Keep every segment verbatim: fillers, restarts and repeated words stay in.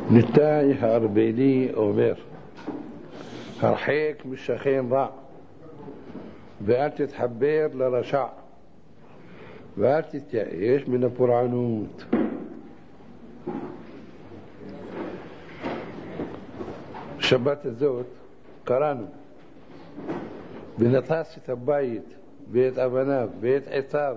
נתאי הארבלי אומר, הרחק משכן רע ואל תתחבר לרשע ואל תתייאש מן הפורענות. שבת הזאת קראנו ונטס את הבית ואת אבניו ואת עציו.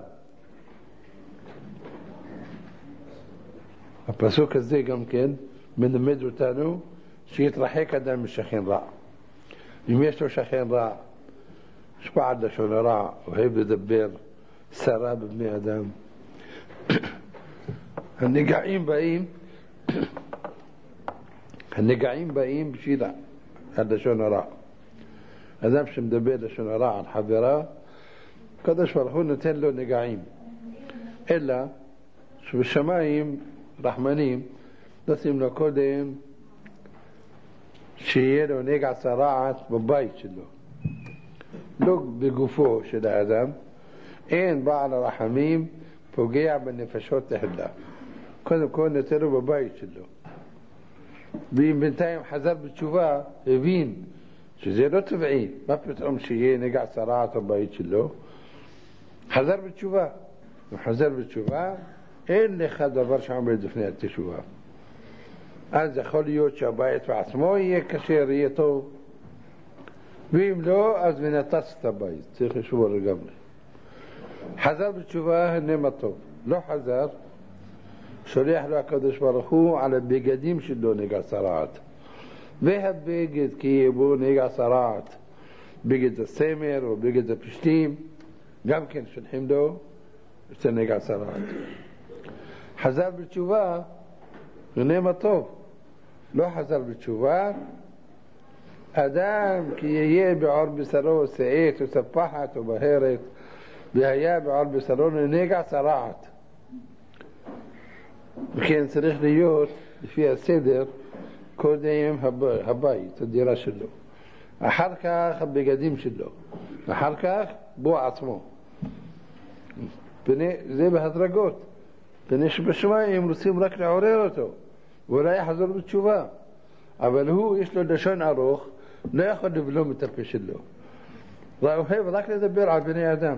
הפסוק הזה גם כן מלמד אותנו שיתרחק אדם משכן רע. אם יש לו שכן רע, השפעת לשון הרע, אוהב לדבר סרה בבני אדם, הנגעים באים הנגעים באים בשביל הלשון הרע. אדם שמדבר לשון הרע על חברה, הקדוש ברוך הוא נותן לו נגעים, אלא שבשמיים רחמנים נותנים לו קודם שיהיה לו נגע צרעת בבית שלו, לא בגופו של האדם. אין בעל הרחמים פוגע בנפשות תחילה, קודם כל נותן לו בבית שלו. ואם בינתיים חזר בתשובה, הבין שזה לא טבעי, מה פתאום שיהיה נגע צרעת בבית שלו, חזר בתשובה. אם חזר בתשובה, אין לך דבר שעומד לפני התשובה. אז יכול להיות שהבית בעצמו יהיה כשר, יהיה טוב, ואם לא, אז מנטס את הבית, צריך לשבור לגמרי. חזר בתשובה, הנה מה טוב. לא חזר, שולח לו הקדוש ברוך הוא על הבגדים שלו נגע צרעת, והבגד כי יהיה בו נגע צרעת, בגד הסמר או בגד הפשטים, גם כן שולחים לו את הנגע צרעת. חזר בתשובה, הנה מה טוב. לא חזר בתשובה, אדם כי יהיה בעור בשרו שאת או ספחת או בהרת, והיה בעור בשרו נגע צרעת. וכן צריך להיות לפי הסדר, קודם הבית, הדירה שלו, אחר כך הבגדים שלו, אחר כך בו עצמו. זה בהדרגות, פני שבשמיים רוצים רק לעורר אותו ואולי יחזור בתשובה, אבל הוא יש לו לשון ארוך, לא יכול לבלום את הפה שלו, ואוהב רק לדבר על בני אדם.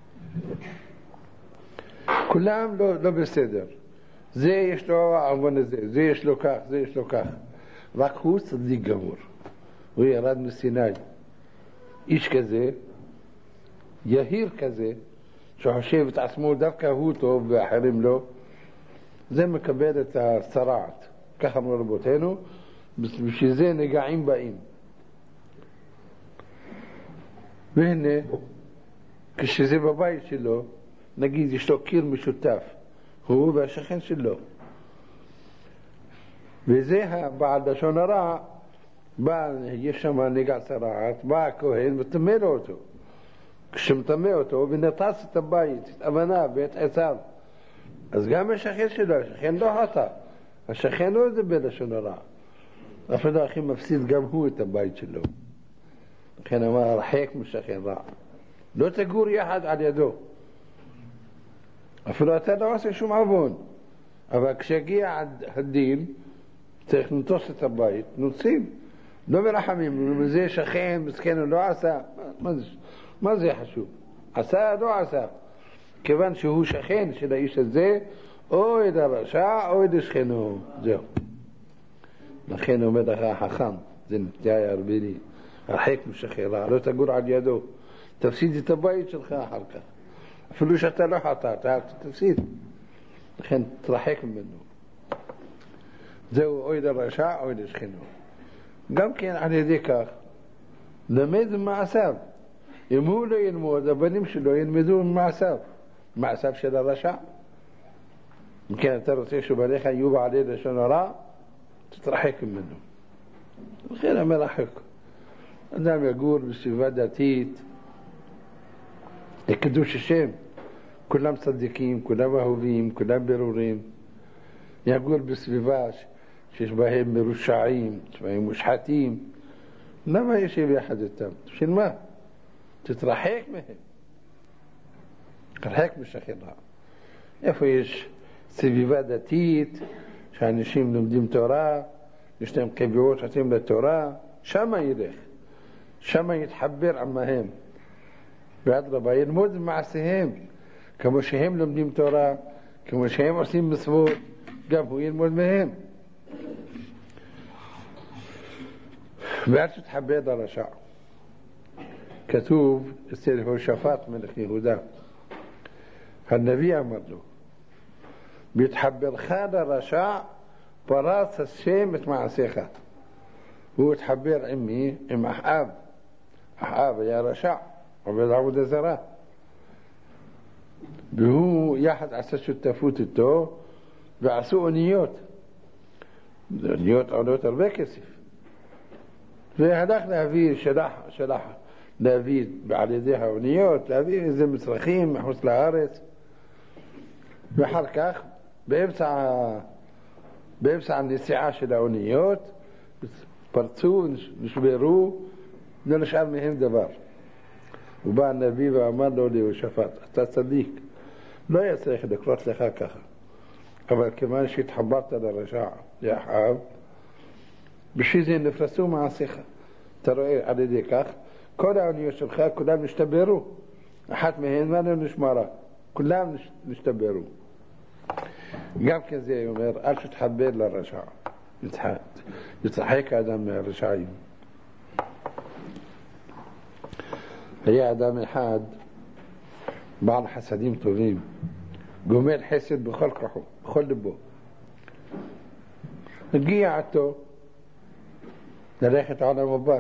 כולם לא, לא בסדר, זה יש לו עוון הזה, זה יש לו כך, זה יש לו כך. רק הוא צדיק גמור, הוא ירד מסיני. איש כזה, יהיר כזה, שחושב את עצמו דווקא הוא טוב ואחרים לא, זה מקבל את הצרעת. ככה אמרו רבותינו, בשביל זה נגעים באים. והנה, כשזה בבית שלו, נגיד יש לו קיר משותף, הוא והשכן שלו, וזה הבעל לשון הרע, בא, יש שם נגע צרעת, בא הכהן וטמא לו אותו. כשמטמא אותו ונטס את הבית, את אבניו ואת עציו, אז גם השכן שלו, השכן לא חטא, השכן לא ידבר לשון הרע, אפילו הכי מפסיד גם הוא את הבית שלו. לכן אמר הרחק משכן רע, לא תגור יחד על ידו. אפילו אתה לא עושה שום עוון, אבל כשהגיע הדין צריך לנטוס את הבית, נוצים, לא מרחמים. זה שכן מסכן הוא לא עשה, מה זה, מה זה חשוב? עשה לא עשה, כיוון שהוא שכן של האיש הזה, או את הרשע או את שכנו, זהו. לכן אומר לך החכם, זה נתאי הארבלי, הרחק משכן רע, לא תגור על ידו, תפסיד את הבית שלך אחר כך, אפילו שאתה לא חטא, אתה תפסיד. לכן תרחק ממנו. זהו, או את הרשע או את שכנו. גם כן על ידי כך למד ממעשיו. אם הוא לא ילמוד, הבנים שלו ילמדו ממעשיו, מעשיו של הרשע. אם כן אתה רוצה שבניך יהיו בעלי לשון הרע, תתרחק ממנו. לכן המרחק. אדם יגור בסביבה דתית לקדוש השם, כולם צדיקים, כולם אהובים, כולם ברורים. יגור בסביבה שיש בהם מרושעים, שיש בהם מושחתים, למה ישב יחד איתם? בשביל מה? תתרחק מהם, תרחק משכן רע. איפה יש סביבה דתית שאנשים לומדים תורה, יש להם קביעות שעושים לתורה, שמה ילך, שמה יתחבר עמהם, ואדרבה ילמוד במעשיהם, כמו שהם לומדים תורה, כמו שהם עושים מצוות, גם הוא ילמוד מהם. ואל תתחבר לרשע. כתוב אצל יהושפט מלך יהודה, הנביא אמר לו, בהתחברך לרשע פרץ השם את מעשיך. הוא התחבר עם מי? עם אחאב. אחאב היה רשע, עובד עבודה זרה, והוא יחד עשה שותפות איתו ועשו אוניות. אוניות עולות הרבה כסף, והלך להביא, שלח, שלח להביא על ידי האוניות, להביא איזה מצרכים מחוץ לארץ, ואחר כך באמצע, באמצע הנסיעה של האוניות פרצו, נשברו, לא נשאר מהם דבר. ובא הנביא ואמר לו ליהושפט, אתה צדיק, לא היה צריך לקרות לך ככה, אבל כיוון שהתחברת לרשע לאחאב, בשביל זה נפרסו מעשיך. אתה רואה על ידי כך כל האוניות שלך כולם נשתברו, אחת מהן מה לא נשמרה, כולם נשתברו. גם כזה אומר, אל תתחבר לרשע, יצחק האדם מהרשעים. היה אדם אחד בעל חסדים טובים, גומל חסד בכל כוחו, בכל ליבו. הגיע עתו ללכת עולם הבא,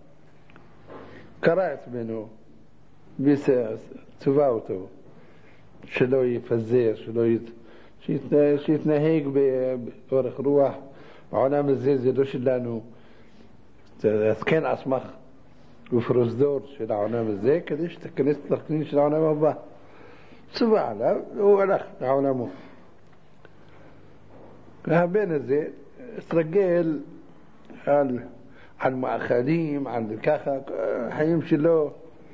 קרא את בנו וצווה אותו שלא יפזר, שלא ית... שיתנהג באורך רוח. העולם הזה זה לא שלנו, אז כן אסמך ופרוזדור של העולם הזה כדי שתכנס לתכנין של העולם הבא. צווה עליו והוא הלך לעולמו. והבן הזה התרגל על, על מאכלים, על ככה, החיים שלו,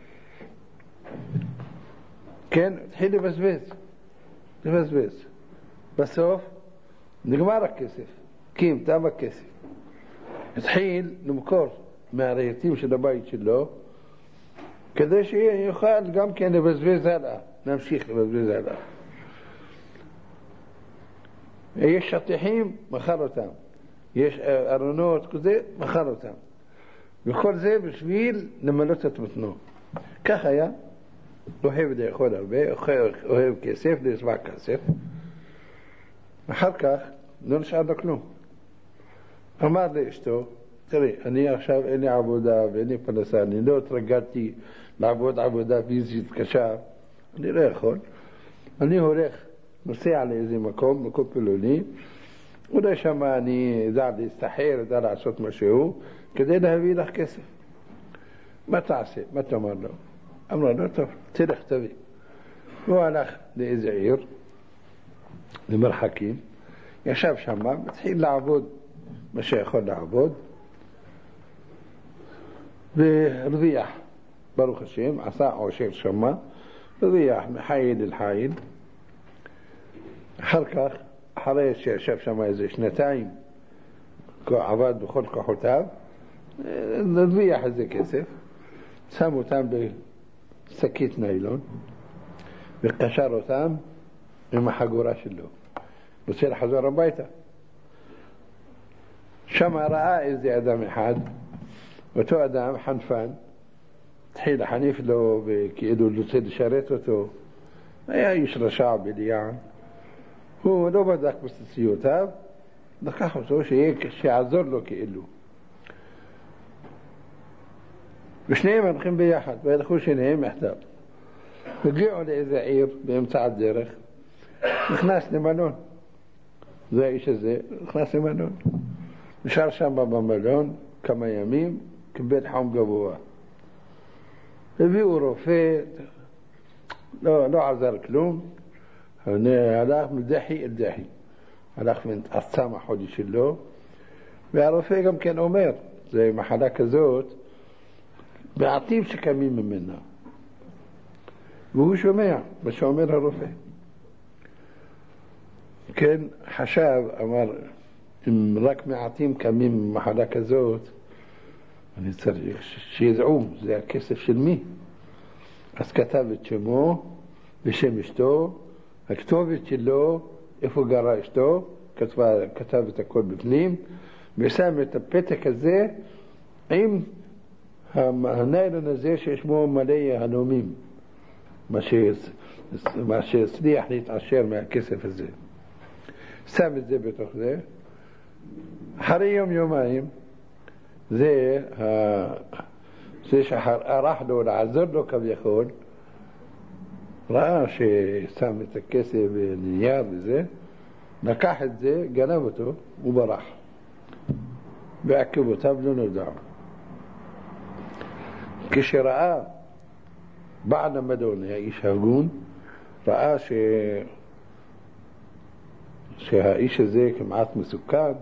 כן, התחיל לבזבז, לבזבז. בסוף נגמר הכסף, כי תם הכסף. התחיל למכור מהרהיטים של הבית שלו, כדי שיוכל גם כן לבזבז הלאה, נמשיך לבזבז הלאה. יש שטיחים, מכר אותם. יש ארונות, כזה, מכר אותם. וכל זה בשביל למלות את מתנו. כך היה, אוהב לאכול הרבה, אוהב כסף, לשבע כסף. אחר כך לא נשאר לו כלום. אמר לאשתו, תראי, אני עכשיו אין לי עבודה ואין לי פרנסה, אני לא התרגלתי לעבוד עבודה פיזית קשה, אני לא יכול. אני הולך, נוסע לאיזה מקום, מקום פלוני, אולי שם אני אדע להסתחר, אדע לעשות משהו, כדי להביא לך כסף. מה תעשה? מה תאמר לו? אמר לו, טוב, תלך תביא. הוא הלך לאיזה עיר, למרחקים, ישב שם, מתחיל לעבוד מה שיכול לעבוד, והרוויח, ברוך השם, עשה עושר שמה, הרוויח מחיל אל חיל. אחר כך, אחרי שישב שם איזה שנתיים, עבד בכל כוחותיו, הרוויח איזה כסף, שם אותם בשקית ניילון, וקשר אותם עם החגורה שלו. רוצה לחזור הביתה. שם ראה איזה אדם אחד, אותו אדם חנפן, התחיל לחניף לו וכאילו רוצה לשרת אותו. היה איש רשע בליען. הוא לא בדק בסציותיו, לקח אותו שיעזור לו כאילו. ושניהם הולכים ביחד, והלכו שניהם יחדיו. הגיעו לאיזה עיר באמצע הדרך, נכנס למלון. זה האיש הזה, נכנס למלון. נשאר שם במלון כמה ימים, קיבל חום גבוה. הביאו רופא, לא, לא עזר כלום, הלך מדחי אל דחי. הלך והתעצם החודש שלו, והרופא גם כן אומר, זה מחלה כזאת, בעתיב שקמים ממנה. והוא שומע מה שאומר הרופא. כן, חשב, אמר, אם רק מעטים קמים ממחלה כזאת, אני צריך שידעו, זה הכסף של מי? אז כתב את שמו ושם אשתו, הכתובת שלו, איפה גרה אשתו, כתב, כתב את הכל בפנים, ושם את הפתק הזה עם הניילון הזה ששמו מלא יהלומים, מה שהצליח להתעשר מהכסף הזה. שם את זה בתוך זה. אחרי יום יומיים, זה, זה שערך לו, לעזור לו כביכול, ראה ששם את הכסף בנייר וזה, לקח את זה, גנב אותו, וברח. בעקבותיו לא נודע. כשראה בעל המלון, האיש הגון, ראה ש... שהאיש הזה כמעט מסוכן,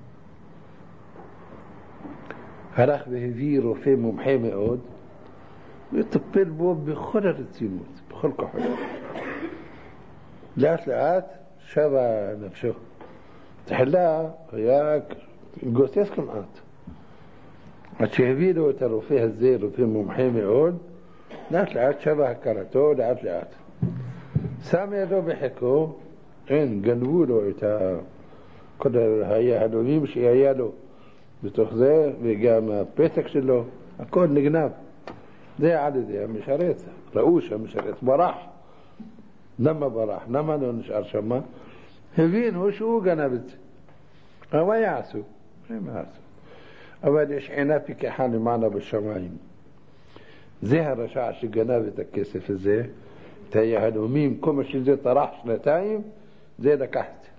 הלך והביא רופא מומחה מאוד, וטפל בו בכל הרצינות, בכל כוחו. לאט לאט שבה נפשו. תחילה היה גוסס כמעט. עד שהביא לו את הרופא הזה, רופא מומחה מאוד, לאט לאט שבה הכרתו, לאט לאט. שם ידו בחיקו, אין, גנבו לו את כל היהלומים שהיה לו בתוך זה, וגם הפתק שלו, הכל נגנב. זה על ידי המשרת, ראו שהמשרת ברח. למה ברח? למה לא נשאר שמה? הבינו שהוא גנב את זה. אבל מה יעשו? מה יעשו? אבל יש עינה פיקחה למעלה בשמיים. זה הרשע שגנב את הכסף הזה, את היהלומים, כל מה שזה טרח שנתיים, זה לקחת.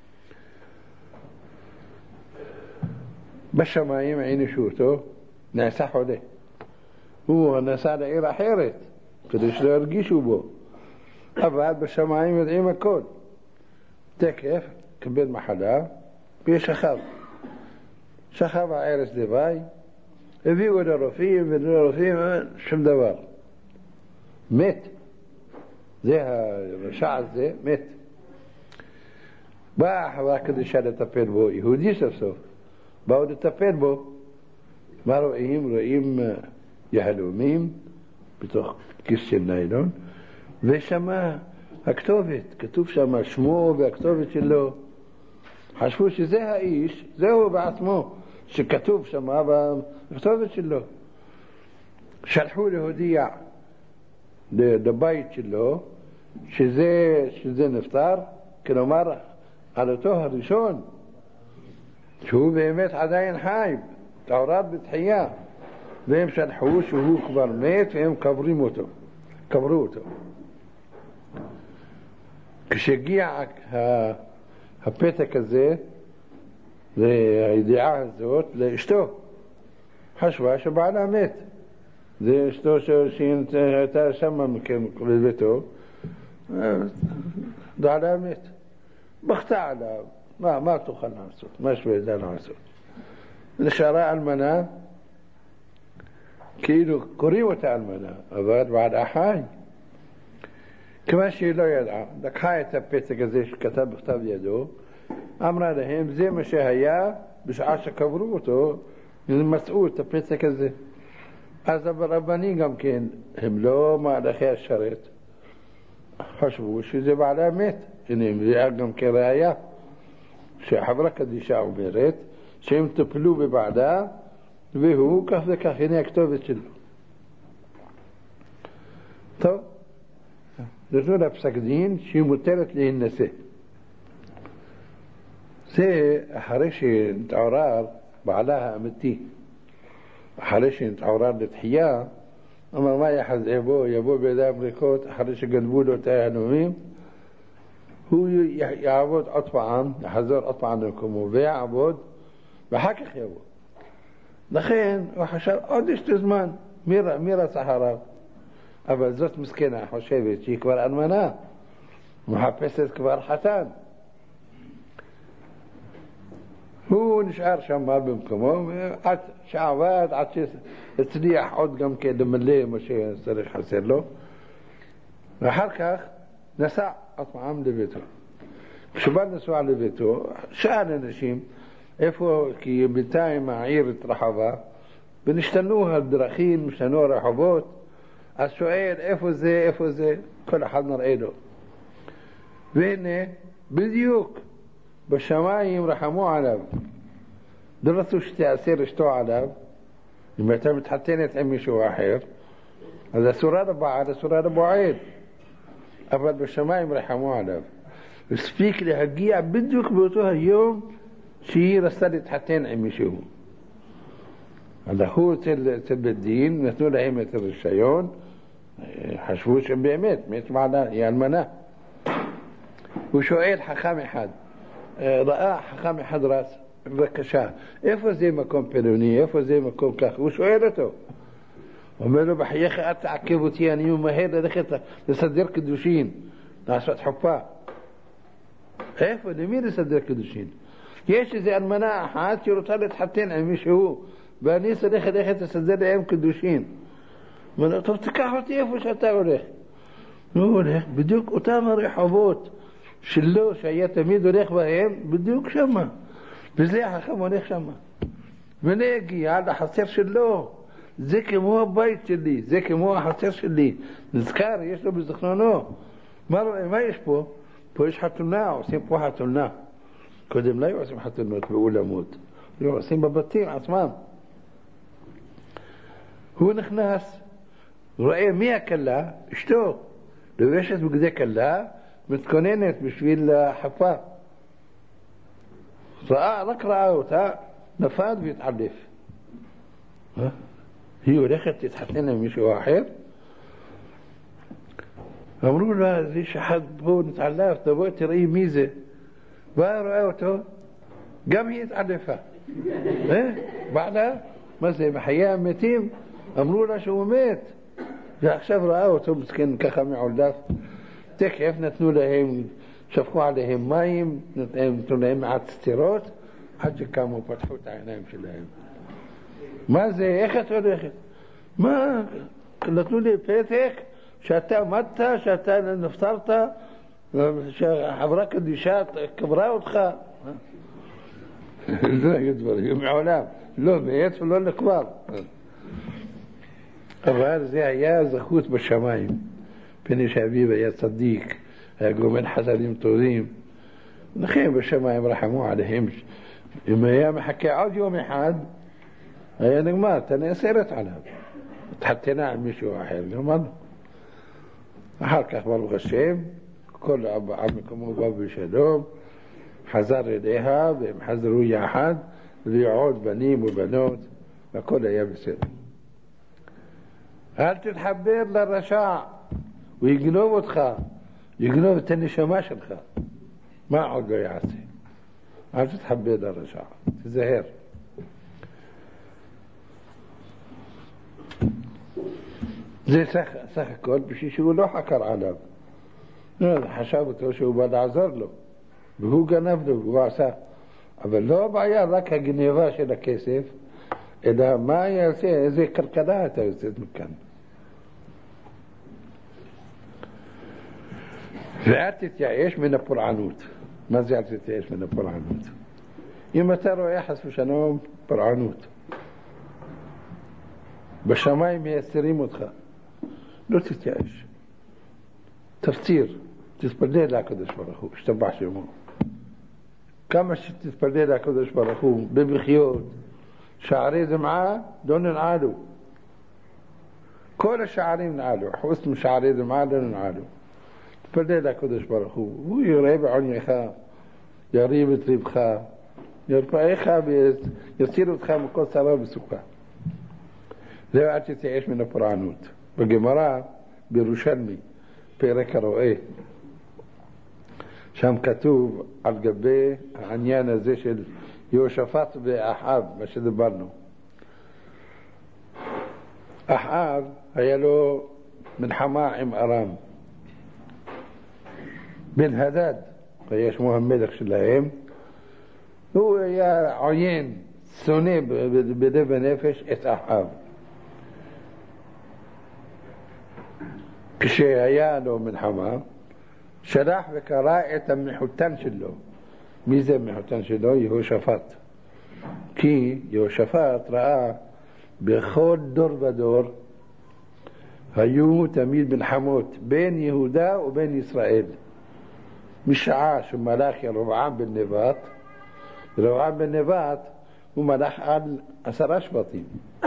בשמיים עינישו אותו, נעשה חולה. הוא נסע לעיר אחרת, כדי שלא ירגישו בו. אבל בשמיים יודעים הכל. תקף, קבל מחלה, וישכב. שכב הערס לוואי, הביאו לרופאים ולרופאים, שום דבר. מת. זה הרשע הזה, מת. באה החברה קדישה לטפל בו, יהודי סוף סוף. באו לטפל בו. מה רואים? רואים יהלומים בתוך כיס של ניילון, ושמה הכתובת, כתוב שמה שמו והכתובת שלו. חשבו שזה האיש, זהו בעצמו, שכתוב שמה בכתובת שלו. שלחו להודיע לבית שלו שזה, שזה נפטר, כלומר על אותו הראשון, שהוא באמת עדיין חי, תעורד בתחייה, והם שלחו שהוא כבר מת והם קברים אותו, קברו אותו. כשהגיע הפתק הזה, והידיעה הזאת לאשתו, חשבה שבעלה מת. זה אשתו שהייתה שמה בביתו, בעלה מת. בכתה עליו, מה, מה תוכל לעשות? מה שבידה לעשות? נשארה אלמנה, כאילו קוראים אותה אלמנה, אבל בעלה חי. כמה שהיא לא ידעה, לקחה את הפתק הזה שכתב בכתב ידו, אמרה להם, זה מה שהיה בשעה שקברו אותו, הם מצאו את הפתק הזה. אז הרבנים גם כן, הם לא מהלכי השרת, חשבו שזה בעלה מת. הנה, זה גם כראיה, שהחברה קדישה אומרת, שהם טפלו בבעלה, והוא כך וכך, הנה הכתובת שלו. טוב, נתנו לה פסק דין שהיא מותרת להינשא. זה אחרי שנתעורר בעלה האמיתי, אחרי שנתעורר לתחייה, אמר מה יחז יבוא, יבוא בידיים ריקות, אחרי שגנבו לו את היהלומים, הוא יעבוד עוד פעם, יחזור עוד פעם למקומו, ויעבוד, ואחר כך יבוא. לכן הוא חשב, עוד יש זמן, מי רצח הרב? אבל זאת מסכנה, חושבת שהיא כבר אלמנה, מחפשת כבר חתן. הוא נשאר שם במקומו, עד שעבד, עד שהצליח עוד גם כן למלא מה שצריך חסר לו, ואחר כך נסע עוד פעם לביתו. כשבא נסוע לביתו, שאל אנשים, איפה, כי בינתיים העיר התרחבה, ונשתנוها הדרכים, משתנו הרחובות, אז שואל איפה זה, איפה זה, כל אחד נראה לו. והנה, בדיוק, בשמיים רחמו עליו. לא רצו שתיאסר אשתו עליו, אם הייתה מתחתנת עם מישהו אחר, אז אסורה לבעל, אסורה לבועל. אבל בשמיים רחמו עליו. הספיק להגיע בדיוק באותו היום שהיא רצתה להתחתן עם מישהו. הלכו אצל בית דין, נתנו להם את הרישיון, חשבו שבאמת, מת בעלה, היא אלמנה. הוא שואל חכם אחד, ראה חכם אחד רץ, בבקשה, איפה זה מקום פלוני, איפה זה מקום כך? הוא שואל אותו. אומר לו, בחייך, אל תעכב אותי, אני ממהר ללכת לסדר קדושין, לעשות חופה. איפה? למי לסדר קדושין? יש איזו אלמנה אחת שרוצה להתחתן עם מישהו, ואני צריך ללכת לסדר להם קדושין. אומר לו, טוב, תיקח אותי איפה שאתה הולך. הוא הולך, בדיוק אותם הרחובות שלו, שהיה תמיד הולך בהם, בדיוק שמה. וזה החכם הולך שמה. ונגיע לחצר שלו. זה כמו הבית שלי, זה כמו החצר שלי. נזכר, יש לו בזכרונו. מה, מה יש פה? פה יש חתונה, עושים פה חתונה. קודם לא היו עושים חתונות באולמות. לא, עושים בבתים עצמם. הוא נכנס, רואה מי הכלה, אשתו. לובשת בגדי כלה, מתכוננת בשביל החפה. ראה, רק ראה אותה, נפד והתעלף. היא הולכת להתחתן עם מישהו אחר. אמרו לה, זה שחד פה נתעלף, תבוא תראי מי זה. באה רואה אותו, גם היא התעלפה. בעלה, מה זה, בחיי המתים? אמרו לה שהוא מת. ועכשיו ראה אותו מסכן ככה מעולף. תכף נתנו להם, שפכו עליהם מים, נתנו להם מעט סתירות, עד שקמו פתחו את העיניים שלהם. מה זה, איך את הולכת? מה, נתנו לי פתק שאתה עמדת, שאתה נפטרת, שהחברה קדישה קברה אותך. לא היו דברים מעולם, לא מת ולא נקבר. אבל זה היה זכות בשמיים. פני שאביו היה צדיק, היה גומל חסדים טובים. לכן בשמיים רחמו עליהם. אם היה מחכה עוד יום אחד, היה נגמר, אתה נאסרת עליו. התחתנה עם מישהו אחר, גמרנו. אחר כך ברוך השם, כל על מקומו בא בשלום, חזר אליה, והם חזרו יחד, ויעוד בנים ובנות, והכל היה בסדר. אל תתחבר לרשע, הוא יגנוב אותך, יגנוב את הנשמה שלך. מה עוד לא יעשה? אל תתחבר לרשע, תזהר. זה סך, סך הכל בשביל שהוא לא חקר עליו. חשב אותו שהוא בא לעזור לו, והוא גנב לו, והוא עשה. אבל לא הבעיה רק הגניבה של הכסף, אלא מה יעשה, איזה כלכלה אתה יוצאת מכאן. ואל תתייאש מן הפורענות. מה זה אל תתייאש מן הפורענות? אם אתה רואה חס ושלום פורענות, בשמיים מייסרים אותך, לא תתייאש. תפציר, תתפלל לקדוש ברוך הוא, השתבח שמו. כמה שתתפלל לקדוש ברוך הוא במחיות, שערי דמעה לא ננעלו. כל השערים נעלו, חוץ משערי דמעה לא ננעלו. תתפלל לקדוש ברוך הוא, הוא יראה בעונייך, יריב את לבך, ירפאיך ויציל אותך מכל צרה וסוכה. זהו, אל תתייאש מן הפורענות. בגמרא, בירושלמי, פרק הרואה, שם כתוב על גבי העניין הזה של יהושפט ואחאב, מה שדיברנו. אחאב היה לו מלחמה עם ארם. בן הדד, היה שמו המלך שלהם, הוא היה עוין, שונא בלב הנפש את אחאב. כשהיה לו מלחמה, שלח וקרא את המחותן שלו. מי זה המחותן שלו? יהושפט. כי יהושפט ראה בכל דור ודור היו תמיד מלחמות בין יהודה ובין ישראל. משעה שמלך ירבעם בן נבט, ירבעם בן נבט הוא מלך על עשרה שבטים,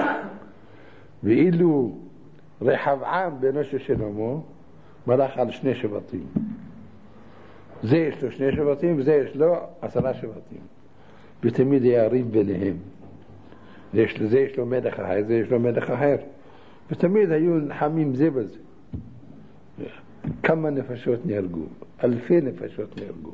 ואילו רחבעם בנו של שלמה מלך על שני שבטים. זה יש לו שני שבטים וזה יש לו עשרה שבטים, ותמיד היה ריב ביניהם. זה יש, זה יש לו מלך אחר, זה יש לו מלך אחר, ותמיד היו נלחמים זה בזה. כמה נפשות נהרגו? אלפי נפשות נהרגו.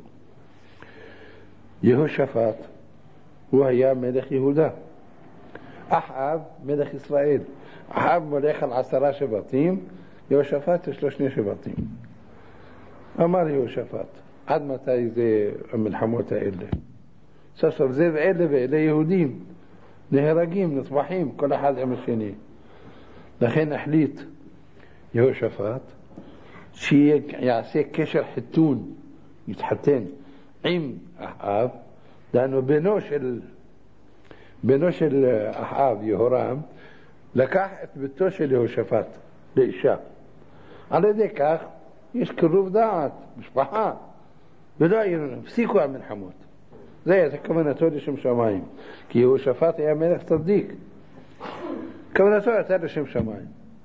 יהושפט הוא היה מלך יהודה, אחאב מלך ישראל. אחאב מלך על עשרה שבטים, יהושפט יש לו שני שבטים. אמר יהושפט, עד מתי זה המלחמות האלה? סוף סוף זה ואלה ואלה יהודים נהרגים, נטבחים, כל אחד עם השני. לכן החליט יהושפט שיעשה קשר חיתון, יתחתן עם אחאב. דהיינו בנו של בנו של אחאב, יהורם, לקח את ביתו של יהושפט לאישה. על ידי כך יש קירוב דעת, משפחה, ולא הפסיקו המלחמות. זה הייתה כוונתו לשם שמיים, כי יהושפט היה מלך צדיק, כוונתו הייתה לשם שמיים.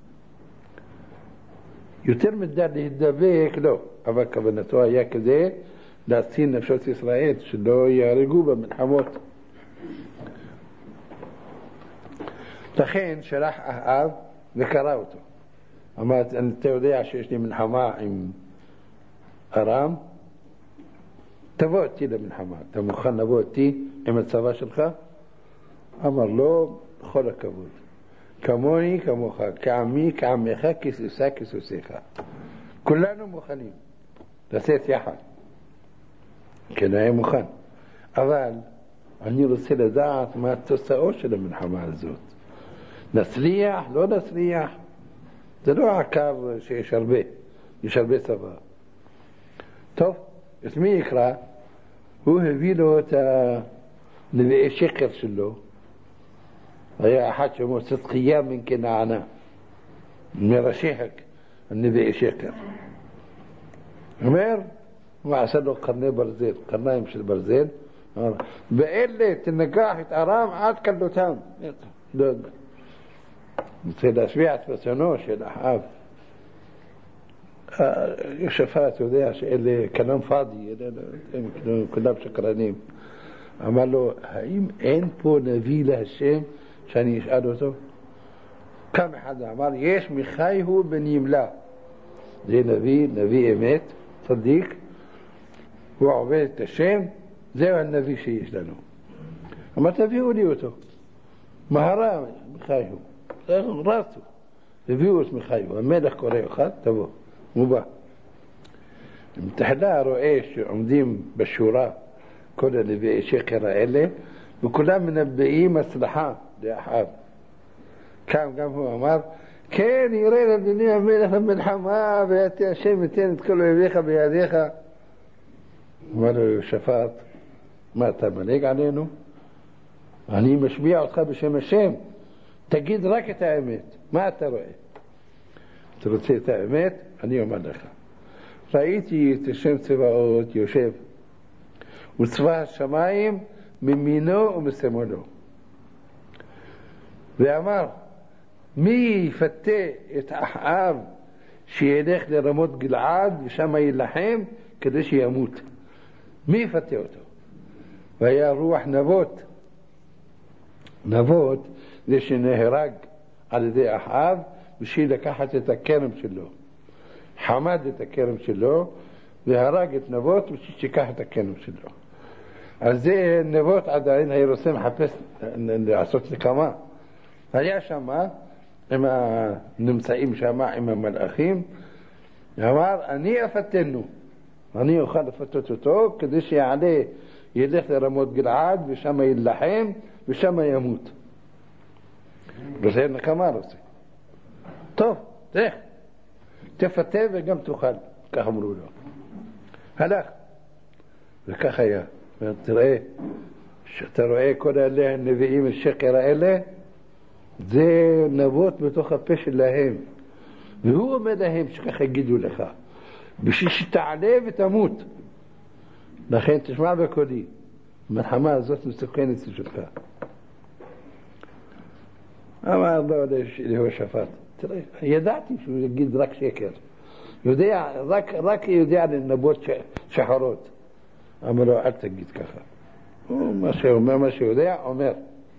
יותר מדי להידבק לא, אבל כוונתו היה כדי להציל נפשות ישראל שלא יהרגו במלחמות. לכן שלח אחאב וקרא אותו, אמר, אתה יודע שיש לי מלחמה עם ארם, תבוא אותי למלחמה, אתה מוכן לבוא אותי עם הצבא שלך? אמר לו, בכל הכבוד, כמוני כמוך, כעמי כעמך, כסוסה כסוסיך, כולנו מוכנים לצאת יחד. כן, היה מוכן, אבל אני רוצה לדעת מה התוצאות של המלחמה הזאת. נצליח, לא נצליח, זה לא העקב שיש הרבה, יש הרבה צבא. טוב, את מי יקרא? הוא הביא לו את הנביאי שקר שלו. היה אחד שמו צדקיה מן כנענה, מראשי הנביאי שקר. אומר, הוא עשה לו קרני ברזל, קרניים של ברזל, באלה תנגח את ארם עד כלותם. רוצה להשביע את רצונו של אחאב. יהושפט יודע שאלה כלם פאדי, הם כולם שקרנים. אמר לו, האם אין פה נביא להשם שאני אשאל אותו? קם אחד אמר, יש מחי הוא בן ימלה, זה נביא, נביא אמת, צדיק, הוא עובד את השם, זהו הנביא שיש לנו. אמר, תביאו לי אותו. מהרה מחי הוא, רצו, תביאו את מחי הוא, המלך קורא אחד, תבוא. הוא בא. מתחלה רואה שעומדים בשורה כל הנביאי שקר האלה, וכולם מנבאים הצלחה לאחאב. קם גם הוא אמר, כן, יראה לאדוני המלך במלחמה, ויתי השם ייתן את כל אויביך בידיך. אמר לו יהושפט, מה אתה מנהיג עלינו? אני משביע אותך בשם השם, תגיד רק את האמת. מה אתה רואה? אתה רוצה את האמת? אני אומר לך, ראיתי את השם צבאות יושב וצבא השמיים ממינו ומשמאלו, ואמר, מי יפתה את אחאב שילך לרמות גלעד ושם יילחם כדי שימות? מי יפתה אותו? והיה רוח נבות. נבות זה שנהרג על ידי אחאב בשביל לקחת את הכרם שלו, חמד את הכרם שלו והרג את נבות בשביל שיקח את הכרם שלו. אז זה נבות עדיין היה רוצה מחפש לעשות נקמה. היה שם עם הנמצאים שם עם המלאכים, אמר, אני אפתנו, אני אוכל לפתות אותו כדי שיעלה, ילך לרמות גלעד ושם יילחם ושם ימות. וזה נקמה רוצה. טוב, תלך, תפתה וגם תאכל, כך אמרו לו. הלך, וכך היה. תראה, שאתה רואה כל אלה הנביאים השקר האלה, זה נבות בתוך הפה שלהם, והוא אומר להם שככה יגידו לך בשביל שתעלה ותמות. לכן תשמע בקולי, המלחמה הזאת מסוכנת שלך. אמר לו ליהושפט, תראה, ידעתי שהוא יגיד רק שקר, יודע, רק, רק יודע לנבואות שחרות. אמר לו, אל תגיד ככה. הוא מה שאומר, מה שיודע, אומר.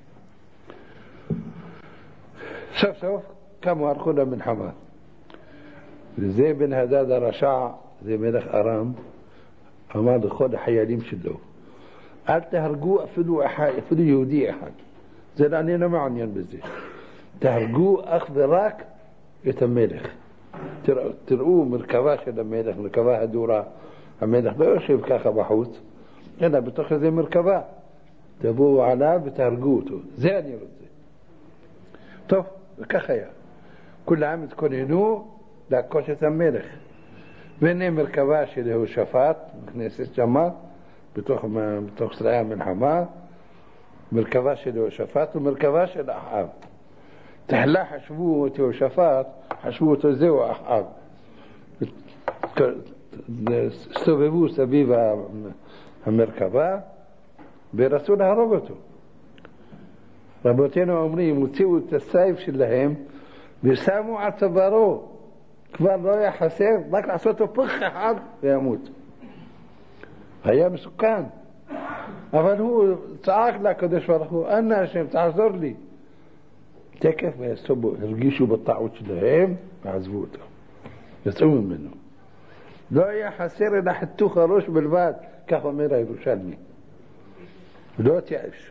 סוף סוף קמו הלכו למלחמה, וזה בן הדד הרשע, זה מלך ארם, אמר לכל החיילים שלו, אל תהרגו אפילו, אחד, אפילו יהודי אחד, זה לא, אני לא מעוניין בזה, תהרגו אך ורק את המלך. תראו, תראו מרכבה של המלך, מרכבה הדורה, המלך לא יושב ככה בחוץ, אלא בתוך איזה מרכבה, תבואו עליו ותהרגו אותו, זה אני רוצה. טוב, וכך היה, כולם התכוננו להכות את המלך. והנה מרכבה של יהושפט נכנסת שמה בתוך, בתוך סלעי המלחמה, מרכבה של יהושפט ומרכבה של אחאב. תחילה חשבו את יהושפט, חשבו אותו זהו אחאב, סובבו סביב המרכבה ורצו להרוג אותו. רבותינו אומרים, הוציאו את הסייף שלהם ושמו על צווארו, כבר לא היה חסר, רק לעשות אותו פח אחד וימות. היה מסוכן, אבל הוא צעק לקדוש ברוך הוא, אנא השם תעזור לי. תקף ויסובו, הרגישו בטעות שלהם ועזבו אותו, יצאו ממנו. לא היה חסר אלא חיתוך הראש בלבד, כך אומר הירושלמי, לא תייאש.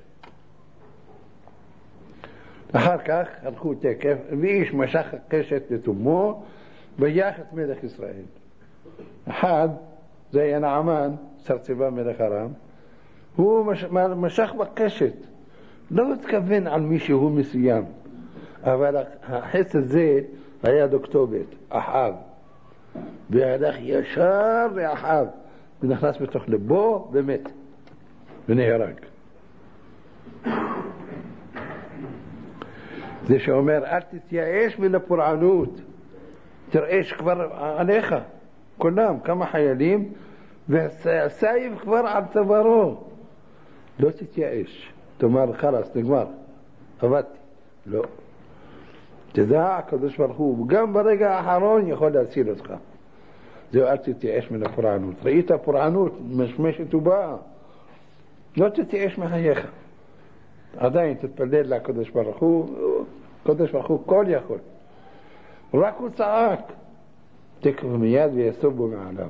אחר כך הלכו תקף, ואיש משך הקשת לתומו ויח את מלך ישראל. אחד, זה היה נעמן, סרצבה מלך ארם, הוא מש, משך בקשת, לא התכוון על מישהו מסוים, אבל החץ הזה היה דוקטובת, אחאב, והלך ישר לאחאב, ונכנס בתוך לבו ומת, ונהרג. זה שאומר, אל תתייאש מן הפורענות, תראה שכבר עליך, כולם, כמה חיילים, והסייף כבר על צווארו. לא תתייאש, תאמר, חלס, נגמר, עבדתי. לא. תדע, הקדוש ברוך הוא, גם ברגע האחרון יכול להציל אותך. זהו, אל תתייאש מן הפורענות. ראית הפורענות, משמשת ובאה. לא תתייאש מחייך. עדיין תתפלל לקדוש ברוך הוא, הקדוש ברוך הוא כל יכול. רק הוא צעק, תקף מיד ויסוב בו מעליו.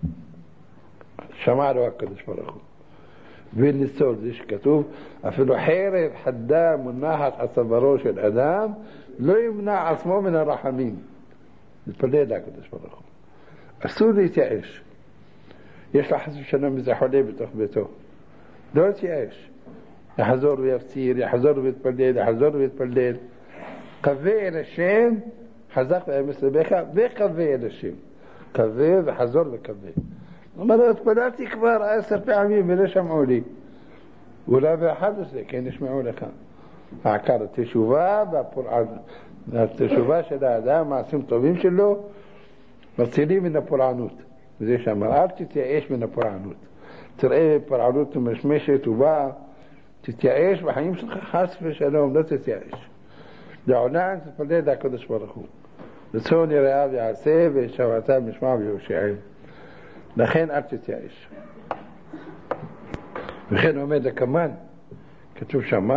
שמע לו הקדוש ברוך הוא. וניסול, זה שכתוב, אפילו חרב חדה מונחת על צווארו של אדם, לא ימנע עצמו מן הרחמים. תתפלל לקדוש ברוך הוא. אסור להתייאש. יש לו חס ושלום איזה חולה בתוך ביתו. לא להתייאש. יחזור ויפציר, יחזור ויתפלל, יחזור ויתפלל. קווה אל השם, חזק ואמץ לבך, וקווה אל השם. קווה וחזור וקווה. אומר לו, התפללתי כבר עשר פעמים ולא שמעו לי. אולי באחד עשרה, כן ישמעו לך. העיקר התשובה, והתשובה של האדם, מעשים טובים שלו, מצילים מן הפורענות. וזה שאמר, אל תתייאש מן הפורענות. תראה פורענות ומשמשת ובאה, תתייאש בחיים שלך, חס ושלום, לא תתייאש. לעולם תתפלל לקדוש ברוך הוא. רצון יראה ויעשה ושבעתה משמע ויושעם. לכן אל תתייאש. וכן עומד הקמן, כתוב שמה,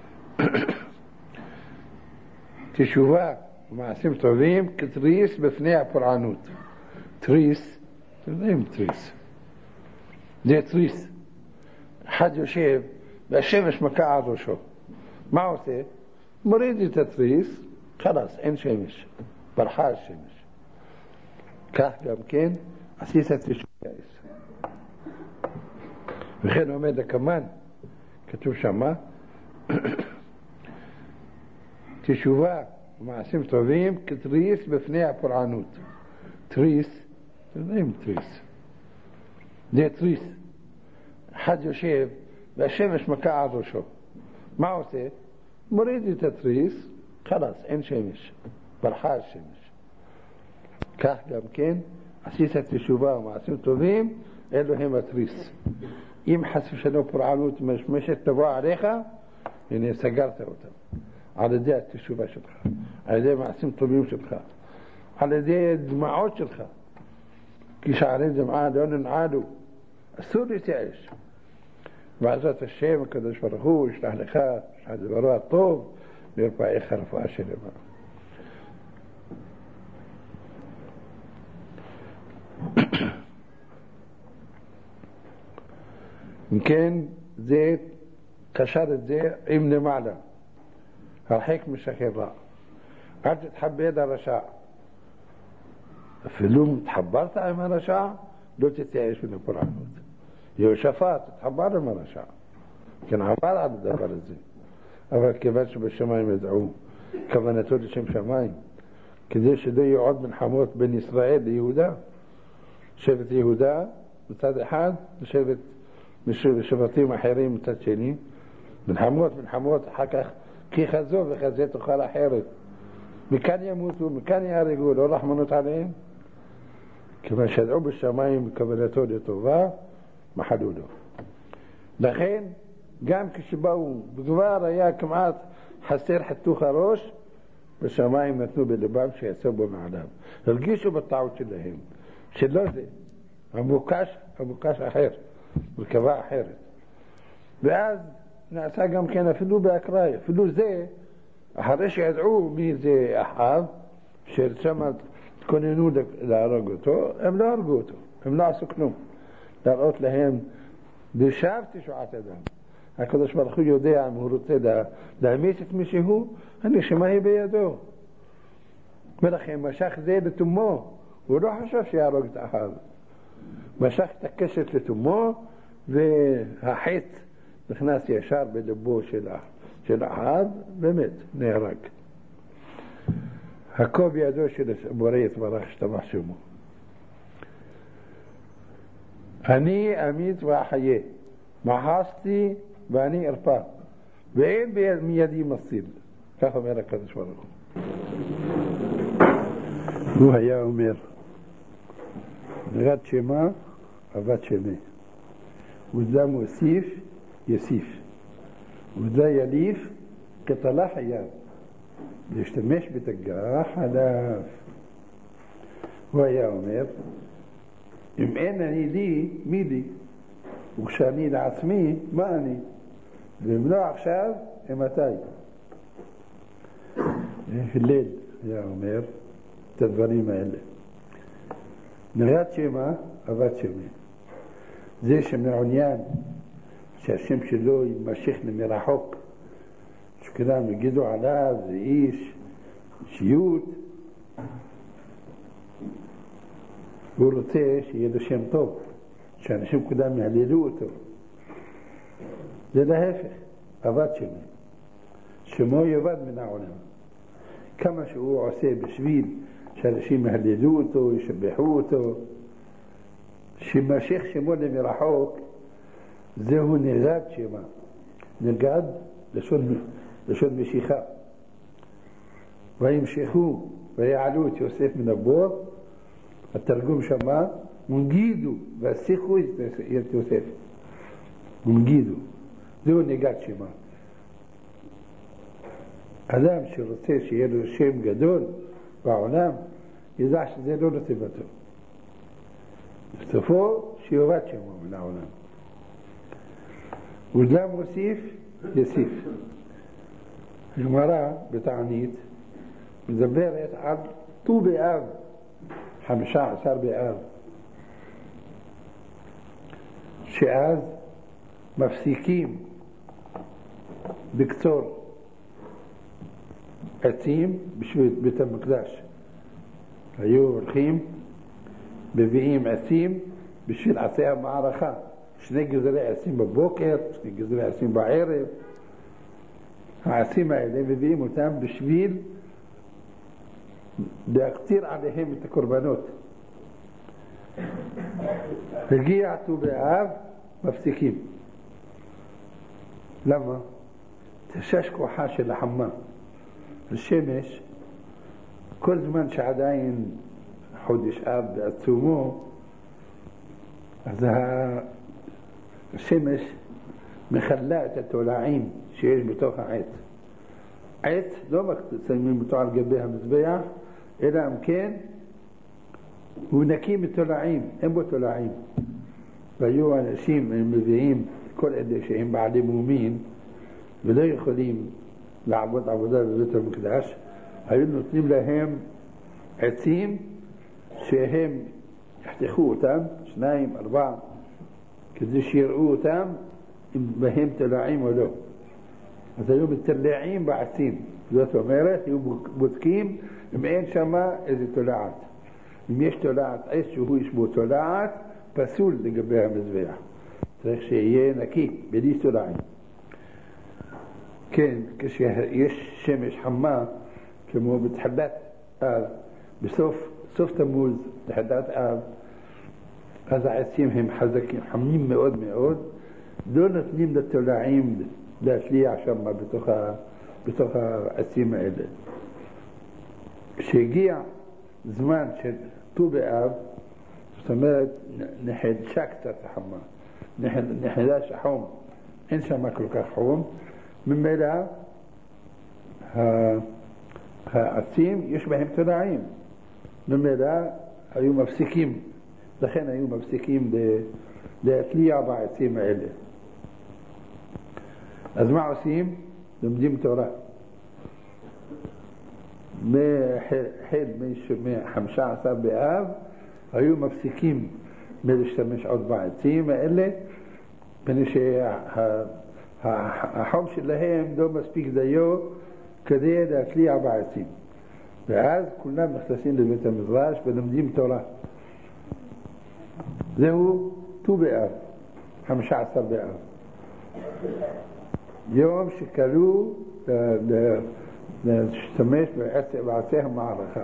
תשובה ומעשים טובים כתריס בפני הפורענות. תריס, אתם יודעים תריס. זה תריס. אחד יושב והשמש מכה על ראשו. מה עושה? מוריד את התריס, חלס, אין שמש. ברחה השמש. כך גם כן עשית תשובה. וכן עומד הקמן, כתוב שמה, תשובה ומעשים טובים כתריס בפני הפורענות. תריס, אתם יודעים תריס. זה תריס. אחד יושב והשמש מכה על ראשו. מה עושה? מוריד את התריס, חלאס, אין שמש, ברחה השמש. כך גם כן, עשית תשובה ומעשים טובים, אלו הם התריס. אם חס ושלום פורענות משמשת תבוא עליך, הנה סגרת אותם. על ידי התשובה שלך, על ידי מעשים טובים שלך, על ידי דמעות שלך. כי שערי דמעה לא ננעלו, אסור להתייאש. בעזרת השם הקדוש ברוך הוא ישלח לך, ישלח דברו הטוב, וירפאך רפואה שלמה. אם כן, זה קשר את זה עם למעלה, הרחק משקר רע. אל תתחבד הרשע, אפילו אם תחברת עם הרשע לא תתייאש מן הפורענות. יהושפט תתחבר עם הרשע, כן עבר על הדבר הזה, אבל כיוון שבשמיים ידעו כוונתו לשם שמיים, כדי שלא יהיו עוד מלחמות בין ישראל ליהודה, שבט יהודה מצד אחד ושבט שבטים אחרים מצד שני, מלחמות מלחמות אחר כך כי חזו וחזה תאכל אחרת, מכאן ימותו מכאן יהרגו, לא רחמנות עליהם. כיוון שידעו בשמיים כוונתו לטובה, מחלו לו. לכן גם כשבאו וכבר היה כמעט חסר חיתוך הראש, בשמיים נתנו בלבם שיעשו בו מעליו, הרגישו בטעות שלהם שלא זה המוקש, המוקש אחר, מרכבה אחרת. ואז נעשה גם כן אפילו באקראי, אפילו זה אחרי שידעו מי זה אחאב ששם תכוננו להרוג אותו, הם לא הרגו אותו, הם לא עשו כלום, להראות להם דשב תשועת אדם. הקדוש ברוך הוא יודע אם הוא רוצה להמיס את מישהו, הנשמה היא בידו, ולכן משך זה לתומו, הוא לא חשב שיהרוג את אחאב, משך את הקשת לתומו, והחטא נכנס ישר בלבו של אחאב, באמת נהרג. הכל בידו של בורא יתברך שתבח שמו. אני אמית ואחיה, מחסתי ואני ארפא, ואין מידי מציל. כך אומר הקדוש ברוך הוא. הוא היה אומר, רד שמה עבד שמה, וזה מוסיף יסיף, וזה יליף כתלה חייו, להשתמש בתגח עליו. הוא היה אומר, אם אין אני לי, מי לי? וכשאני לעצמי, מה אני? ואם לא עכשיו, מתי? הלל היה אומר את הדברים האלה. נרד שמה, עבד שמה. זה שמעוניין שהשם שלו יימשך מרחוק, שכולם יגידו עליו זה איש שיות, הוא רוצה שיהיה לו שם טוב, שאנשים כולם יהללו אותו. זה להפך, עבד שמו, שמו יבד מן העולם. כמה שהוא עושה בשביל שאנשים יהללו אותו, ישבחו אותו, שימשך שמו למרחוק, זהו נגד שמה. נגד לשון, לשון משיכה. וימשכו ויעלו את יוסף מן הבור, התרגום שמה, מונגידו והסיכו את יוסף. מונגידו. זהו נגד שמה. אדם שרוצה שיהיה לו שם גדול בעולם, ידע שזה לא לטובתו. בסופו שיובד שמו מן העולם. וגם מוסיף יסיף. הגמרא בתענית מדברת על ט"ו באב, חמישה עשר באב, שאז מפסיקים בקצור עצים בשביל בית המקדש. היו הולכים מביאים עצים בשביל עצי המערכה, שני גזרי עצים בבוקר, שני גזרי עצים בערב. העצים האלה מביאים אותם בשביל להקטיר עליהם את הקורבנות. הגיע ט"ו באב, מפסיקים. למה? תשש כוחה של החמה. השמש, כל זמן שעדיין חודש אב בעצומו, אז השמש מחלה את התולעים שיש בתוך העץ. עץ לא שמים אותו על גבי המזבח, אלא אם כן הוא נקי מתולעים, אין בו תולעים. והיו אנשים מביאים כל אלה שהם בעלי מומין ולא יכולים לעבוד עבודה בבית המקדש, היו נותנים להם עצים שהם יחתכו אותם, שניים, ארבע, כדי שיראו אותם אם בהם תולעים או לא. אז היו מתלעים בעצים, זאת אומרת, היו בודקים אם אין שמה איזה תולעת. אם יש תולעת עץ שהוא יש בו תולעת, פסול לגבי המזבח. צריך שיהיה נקי, בלי תולעים. כן, כשיש שמש חמה, כמו בתחילת אב, בסוף סוף תמוז, בתחילת אב, אז העצים הם חזקים, חמים מאוד מאוד, לא נותנים לתולעים להשליח שם בתוך, בתוך העצים האלה. כשהגיע זמן של ט"ו באב, זאת אומרת, נחדשה קצת החמה, נחדש החום, אין שם כל כך חום, ממילא העצים יש בהם תולעים, ממילא היו מפסיקים, לכן היו מפסיקים להטליע בעצים האלה. אז מה עושים? לומדים תורה. מחל מ-חמישה עשר באב היו מפסיקים מלהשתמש עוד בעצים האלה, מפני שהחום שלהם לא מספיק דיו כדי להטליע בעצים. ואז כולם נכנסים לבית המדרש ולומדים תורה. זהו ט"ו באב, חמישה עשר באב. יום שקראו להשתמש בעצי המערכה.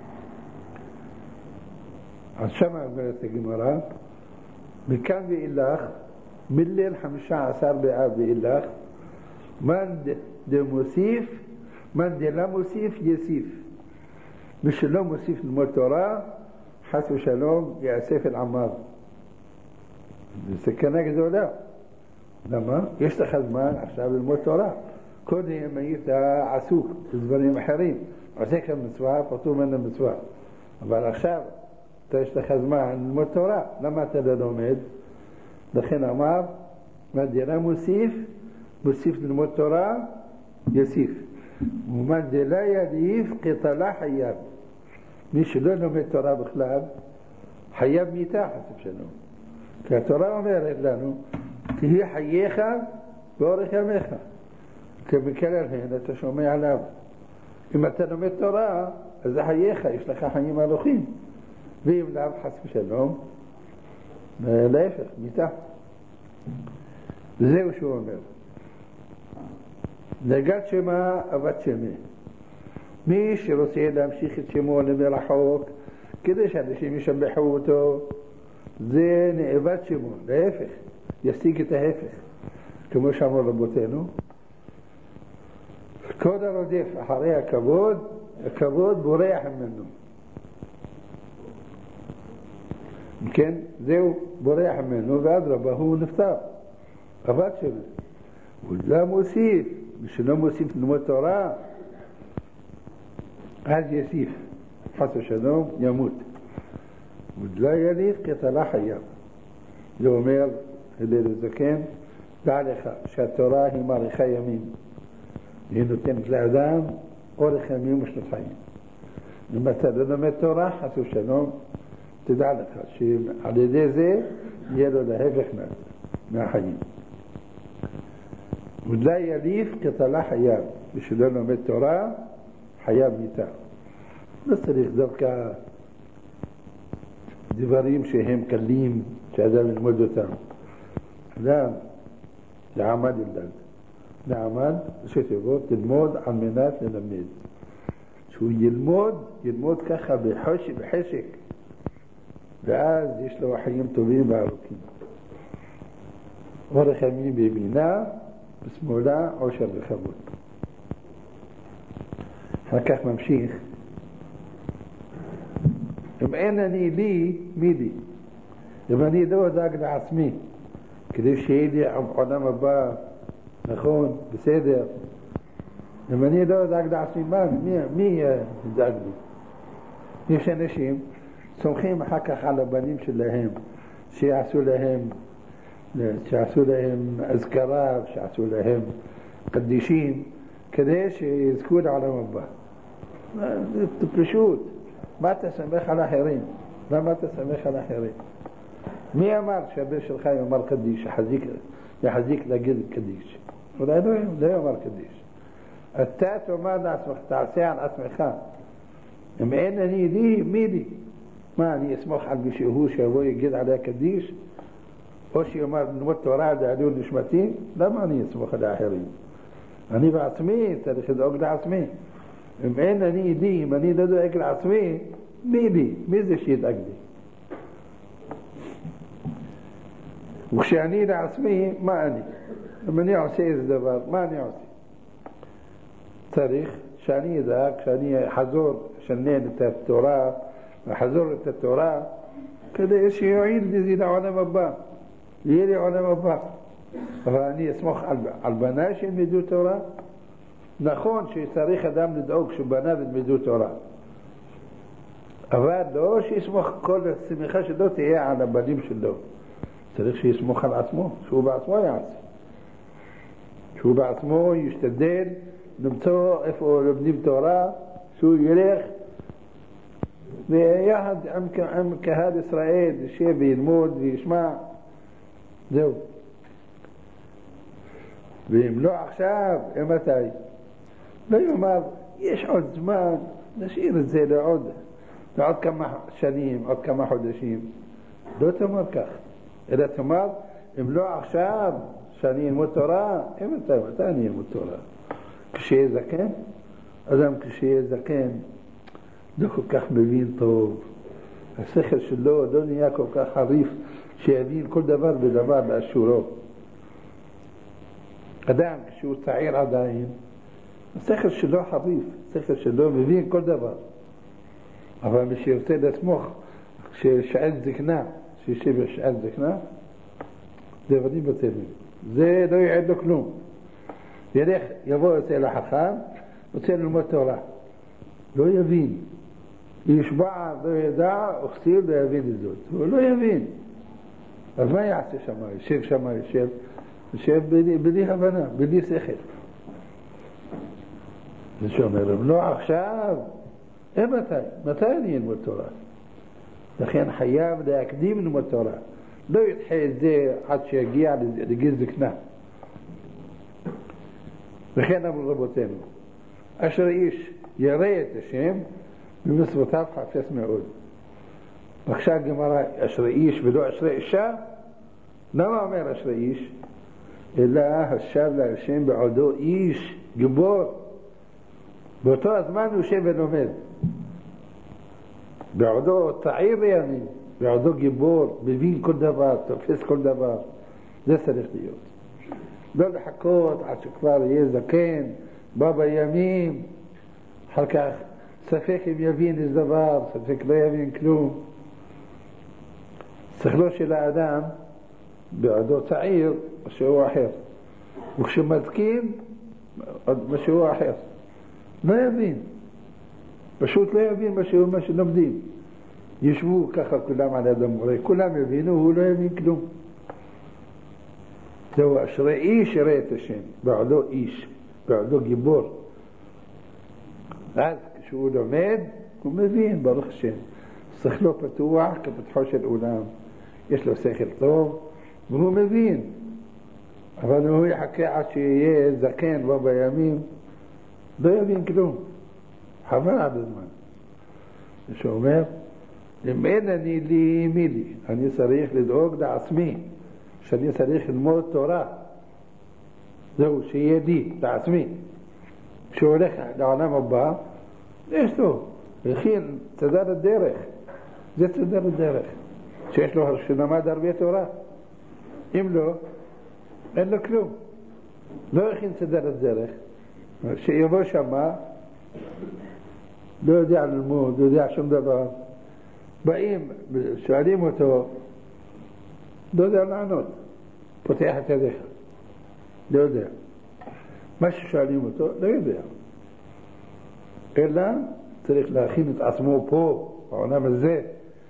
אז שמה אומרת הגמרא, מכאן ואילך, מליל חמישה עשר באב ואילך, מן דמוסיף, מן דלה מוסיף יסיף. מי שלא מוסיף ללמוד תורה, חס ושלום יאסף אל עמיו. זה סכנה גדולה. למה? יש לך זמן עכשיו ללמוד תורה. קודם היית עסוק בדברים אחרים, עושה כאן מצווה, פטור מן המצווה. אבל עכשיו יש לך זמן ללמוד תורה, למה אתה לא לומד? לכן אמר, מה דלה מוסיף, מוסיף ללמוד תורה, יוסיף. ומה דלה יליף, קטלה חייב. מי שלא לומד תורה בכלל, חייב מיתה, חסב שלום. כי התורה אומרת לנו, תהיה חייך ואורך ימיך. כי מקלל הן אתה שומע עליו. אם אתה לומד תורה, אז זה חייך, יש לך חיים ארוכים. ואם לאו חס ושלום, להפך, מיתה. זהו שהוא אומר. נגד שמה, אבד שמה. מי שרוצה להמשיך את שמו למרחוק, כדי שאנשים ישבחו אותו, זה נאבד שמו, להפך, ישיג את ההפך. כמו שאמרו רבותינו, כל הרודף אחרי הכבוד, הכבוד בורח ממנו. כן, זהו, בורח ממנו, ועד רבה הוא נפטר. אבד שמה. הוא לא מוסיף, שלא מוסיף ללמוד תורה, אז יסיף, חס ושלום, ימות. ולא יליף קטלה חייו. זה אומר, הלל הזקן, דע לך שהתורה היא מאריכה ימים. היא נותנת לאדם אורך ימים ושנות חיים. אם אתה לא לומד תורה, חס ושלום, תדע לך שעל ידי זה יהיה לו להפך מהחיים. ולא יליף קטלה חייו. ושלא לומד תורה, חייב מיתה. לא צריך דווקא דברים שהם קלים, שאדם ילמוד אותם. אדם, לעמד ילד. לעמד, שתבוא, תלמוד על מנת ללמד. שהוא ילמוד, ילמוד ככה בחשק, בחשק. ואז יש לו חיים טובים וארוכים. אורך ימים בימינה, בשמאלה עושר וכבוד. אחר כך ממשיך, אם אין אני לי, מי לי? אם אני לא דאג לעצמי, כדי שיהיה לי עולם הבא, נכון, בסדר. אם אני לא דאג לעצמי, מה, מי, מי דאג לי? יש אנשים סומכים אחר כך על הבנים שלהם, שיעשו להם, שיעשו להם אזכרה, שיעשו להם קדישים, כדי שיזכו לעולם הבא. זה פשוט. מה אתה סמך על אחרים? למה אתה סמך על אחרים? מי אמר שהבן שלך יאמר קדיש, יחזיק, יחזיק להגיד קדיש? אולי לא, לא יאמר קדיש. אתה תאמר לעצמך, תעשה על עצמך. אם אין אני לי, מי לי? מה, אני אסמוך על מישהו שיבוא יגיד עליה קדיש? או שיאמר ללמוד תורה לעילוי נשמתי? למה אני אסמוך על האחרים? אני בעצמי צריך לדאוג לעצמי. אם אין אני לי, אם אני לא דואג לעצמי, מי לי? מי זה שידאג לי? וכשאני לעצמי, מה אני? אם אני עושה איזה דבר, מה אני עושה? צריך שאני אדאג, שאני אחזור, שנן את התורה, אחזור את התורה, כדי שיועיל לי לעולם הבא. יהיה לי עולם הבא. אבל אני אסמוך על, על בנה שילמדו תורה? נכון שצריך אדם לדאוג שבנה ילמדו תורה. אבל לא שיסמוך כל השמחה שלו תהיה על הבנים שלו. צריך שיסמוך על עצמו, שהוא בעצמו יעשה. שהוא בעצמו ישתדל למצוא איפה לומדים תורה, שהוא ילך ויחד עם, עם קהל ישראל ישב וילמוד וישמע. זהו. ואם לא עכשיו, מתי? לא יאמר, יש עוד זמן, נשאיר את זה לעוד, לעוד כמה שנים, עוד כמה חודשים. לא תאמר כך, אלא תאמר, אם לא עכשיו, שאני אלמוד תורה, מתי, מתי אני אלמוד תורה? כשיהיה זקן? אדם כשיהיה זקן, לא כל כך מבין טוב. השכל שלו לא נהיה כל כך חריף, שיבין כל דבר ודבר באשורו. אדם כשהוא צעיר עדיין, השכל שלו חריף, השכל שלו מבין כל דבר. אבל מי שירצה לסמוך, כששעת זקנה, שישב בשעת זקנה, זה ודאי בטלים. זה לא יעד לו כלום. ילך, יבוא אצל החכם, רוצה ללמוד תורה. לא יבין. ישבע, לא ידע, וכסיל לא יבין את זאת. הוא לא יבין. אז מה יעשה שם? ישב שם, ישב, ישב בלי, בלי הבנה, בלי שכל. זה שאומר, אם לא עכשיו, אין מתי? מתי אני אלמוד תורה? לכן חייב להקדים ללמוד תורה. לא ידחה את זה עד שיגיע לגיל זקנה. וכן אמרו רבותינו, אשר איש ירא את השם, במצוותיו חפץ מאוד. בבקשה גמרא, אשר איש ולא אשר אישה? למה אומר אשר איש? אלא השב להשם בעודו איש, גיבור. באותו הזמן הוא יושב ולומד. בעודו צעיר בימים, בעודו גיבור, מבין כל דבר, תופס כל דבר. זה צריך להיות. לא לחכות עד שכבר יהיה זקן, בא בימים, אחר כך ספק אם יבין איזה דבר, ספק לא יבין כלום. שכלו של האדם בעודו צעיר, משהו אחר. וכשמזקין, משהו אחר. לא יבין. פשוט לא יבין משהו מה שלומדים. ישבו ככה כולם על יד המורה, כולם יבינו, הוא לא יבין כלום. זהו, אשרי איש ירא את השם, בעודו איש, בעודו גיבור. אז כשהוא לומד, הוא מבין, ברוך השם. שכלו פתוח כפתחו של אולם. יש לו שכל טוב, והוא מבין. אבל הוא יחכה עד שיהיה זקן בו בימים, לא יבין כלום. חבל עד הזמן. זה שאומר, אם אין אני לי, מי לי? אני צריך לדאוג לעצמי, שאני צריך ללמוד תורה. זהו, שיהיה לי, לעצמי. כשהוא הולך לעולם הבא, יש לו, הכין, צדר הדרך. זה צדר הדרך. שיש לו שלמד הרבה תורה. אם לא, אין לו כלום. לא הכין סדרת דרך, שיבוא שמה, לא יודע ללמוד, לא יודע שום דבר, באים, שואלים אותו, לא יודע לענות, פותח את ידיך, לא יודע. מה ששואלים אותו, לא יודע. אלא צריך להכין את עצמו פה, בעולם הזה.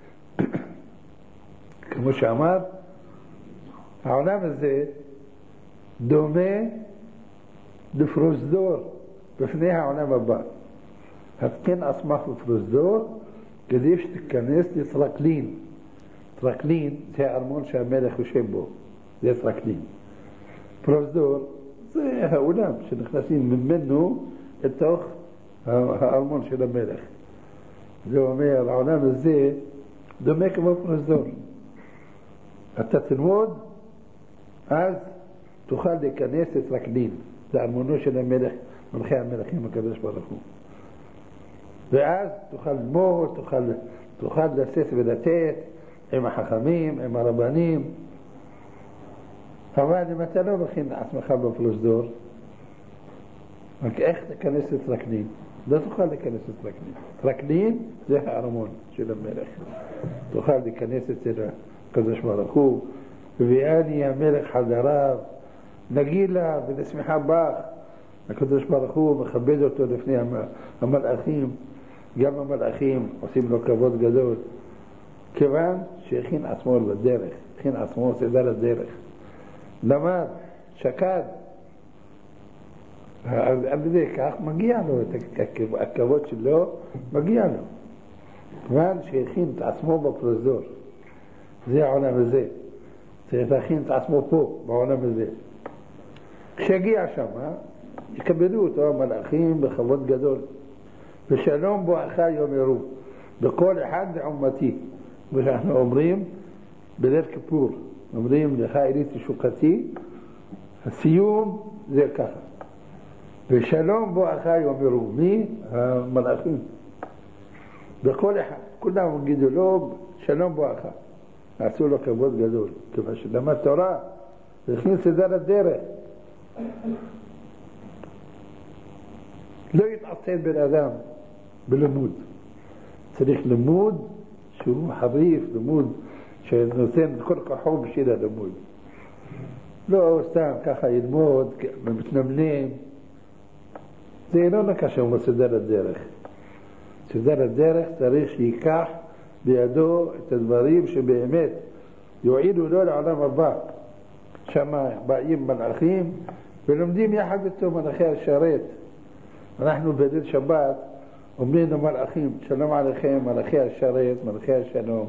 כמו שאמר, העולם הזה דומה לפרוזדור בפני העולם הבא. התקן עצמך בפרוזדור כדי שתיכנס לטרקלין. טרקלין זה הארמון שהמלך יושב בו, זה טרקלין. פרוזדור זה העולם שנכנסים ממנו לתוך הארמון של המלך. זה אומר, העולם הזה דומה כמו פרוזדור. אתה תלמוד, אז תוכל להיכנס לטרקלין, לארמונו של המלך, מלכי המלכים הקדוש ברוך הוא. ואז תוכל ללמוד, תוכל, תוכל לשאת ולתת עם החכמים, עם הרבנים. אבל אם אתה לא מכין עצמך בפרוזדור, רק איך תיכנס לטרקלין? לא תוכל להיכנס לטרקלין. טרקלין זה הארמון של המלך. תוכל להיכנס אצל הקדוש ברוך הוא, ויאני המלך חדריו, נגילה ונשמחה בך. הקדוש ברוך הוא מכבד אותו לפני המלאכים, גם המלאכים עושים לו כבוד גדול, כיוון שהכין עצמו לדרך, הכין עצמו סדר הדרך. למד, שקד, על ידי כך מגיע לו, הכבוד שלו מגיע לו. כיוון שהכין את עצמו בפרוזדור, זה העולם הזה. צריך להכין את עצמו פה, בעולם הזה. כשהגיע שם, יקבלו אותו המלאכים בכבוד גדול. ושלום בואכה יאמרו, בכל אחד לעומתי. ושאנחנו אומרים, בליל כיפור, אומרים לך אלי תשוקתי, הסיום זה ככה. ושלום בואכה יאמרו, מי? המלאכים. בכל אחד, כולם יגידו לו, שלום בואכה. עשו לו כבוד גדול, כיוון שלמד תורה, הכניס סדר הדרך. לא יתעסק בן אדם בלימוד. צריך לימוד שהוא חריף, לימוד שנותן את כל כוחו בשביל הלימוד. לא סתם ככה ילמוד, מתנמנם. זה לא נקשר בסדר הדרך. סדר הדרך צריך שיקח בידו את הדברים שבאמת יועילו לו לעולם הבא. שמה באים מלאכים ולומדים יחד איתו מלאכי השרת. אנחנו בליל שבת אומרים למלאכים, שלום עליכם מלאכי השרת, מלאכי השלום.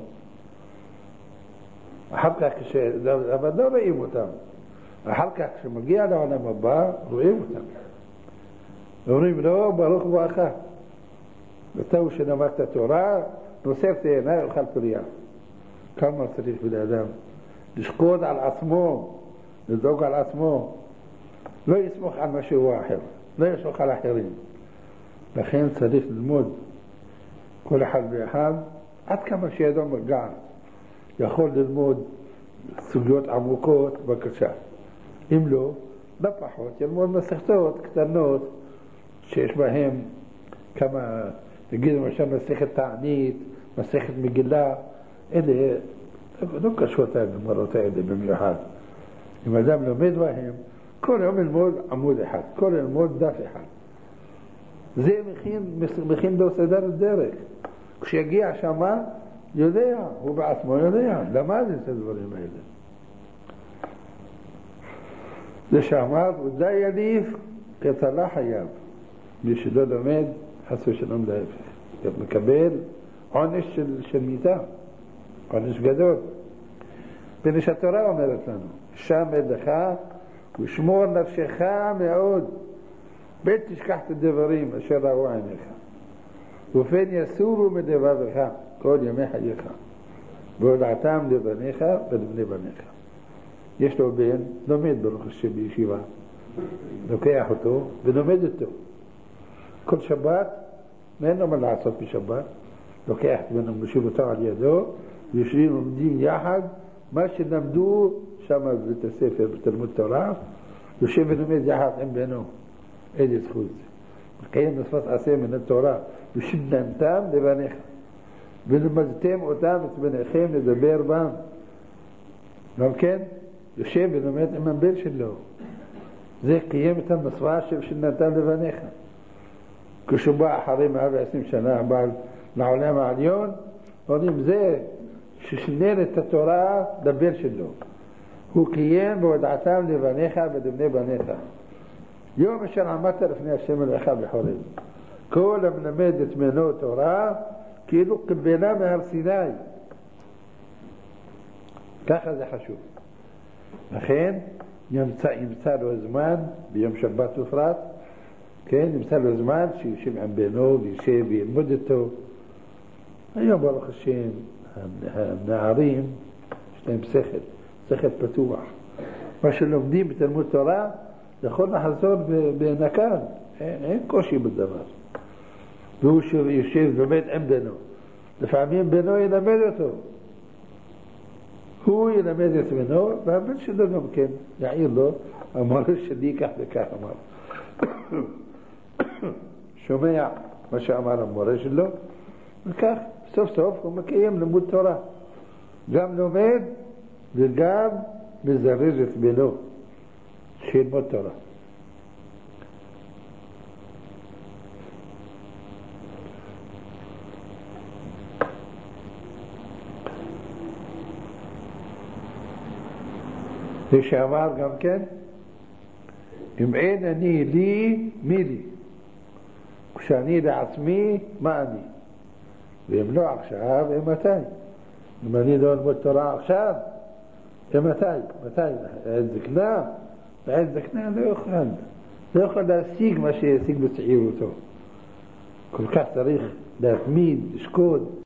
אחר כך, כש... אבל לא רואים אותם. אחר כך כשמגיע לעולם הבא רואים אותם. אומרים לו ברוך בואך. ותהו שלמדת תורה, נוסף תהנה יאכל פריה. כמה צריך בן-אדם לשקוד על עצמו, לדאוג על עצמו, לא יסמוך על משהו אחר, לא יסמוך על אחרים. לכן צריך ללמוד כל אחד ואחד עד כמה שידו מגע, יכול ללמוד סוגיות עמוקות, בבקשה. אם לא, לא פחות, ילמוד מסכתות קטנות שיש בהן כמה, נגיד למשל מסכת תענית, מסכת מגילה, אלה לא קשות הגמרות האלה במיוחד. אם אדם לומד בהם, כל יום ללמוד עמוד אחד, כל יום ללמוד דף אחד. זה מכין, מכין לו סדר הדרך. כשיגיע שמה, יודע, הוא בעצמו יודע, למד את הדברים האלה. זה שאמר, ודאי יליף כתלה חייב. מי שלא לומד, חס ושלום להפך. מקבל עונש של, של מיתה, עונש גדול. פני שהתורה אומרת לנו, שמר לך ושמור נפשך מאוד, בל תשכח את הדברים אשר ראו עיניך, ופן יסורו מדבריך כל ימי חייך, והודעתם לבניך ולבני בניך. יש לו בן, לומד ברוך השם בישיבה, לוקח אותו ולומד אותו. כל שבת, אין לו מה לעשות בשבת, לוקח את בנו ומושיב אותו על ידו, ויושבים ולומדים יחד מה שלמדו שם בבית הספר בתלמוד תורה, יושב ולומד יחד עם בנו. איזה זכות זה. מקיים מצוות עשה מן התורה, ושננתם לבניך. ולמדתם אותם את בניכם לדבר בם. גם כן, יושב ולומד עם הבן שלו. זה קיים את המצווה ששננתם לבניך. כשהוא בא אחרי מאה ועשרים שנה, בא לעולם העליון, אומרים זה ששנן את התורה לבן שלו. הוא קיים בהודעתם לבניך ולבני בניך. יום אשר עמדת לפני השם אלוהיך בחורב. כל המלמד את בנו תורה, כאילו קיבלה מהר סיני. ככה זה חשוב. לכן ימצא, ימצא לו זמן ביום שבת ופרט, כן, ימצא לו זמן שיושב עם בנו וישב וילמוד אותו. היום ברוך השם הנערים יש להם שכל, שכל פתוח. מה שלומדים בתלמוד תורה יכול לחזור בנקל, אין, אין קושי בדבר. והוא יושב ולומד עם בנו. לפעמים בנו ילמד אותו. הוא ילמד את בנו, והבן שלו גם כן יעיר לו, אמר שלי כך וכך אמר. שומע מה שאמר המורה שלו, וכך סוף סוף הוא מקיים לימוד תורה. גם לומד וגם מזרז את בנו שילמוד תורה. זה שאמר גם כן, אם אין אני לי, מי לי? כשאני לעצמי, מה אני? ואם לא עכשיו, מתי? אם אני לא אלמוד תורה עכשיו, מתי? מתי? עד זקנה? עד זקנה לא יוכל. לא יכול להשיג מה שישיג בצעירותו. כל כך צריך להתמיד, לשקוד.